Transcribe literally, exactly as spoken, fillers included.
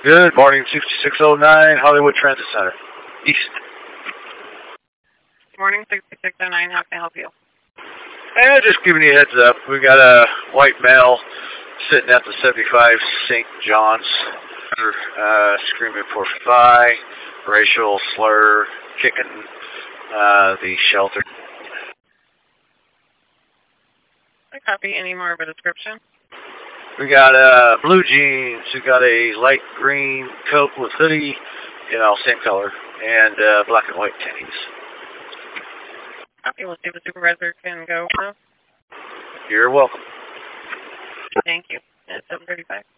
Good morning, sixty-six oh nine Hollywood Transit Center, East. Morning, sixty-six oh nine. How can I help you? And just giving you a heads up, we got a white male sitting at the seventy-five Saint John's, uh, screaming for fi, racial slur, kicking uh, the shelter. I copy. Any more of a description? We got uh, blue jeans, we got a light green coat with hoodie, you know, same color, and uh, black and white tennies. Copy. We'll see if the supervisor can go now. You're welcome. Thank you. At seven thirty-five.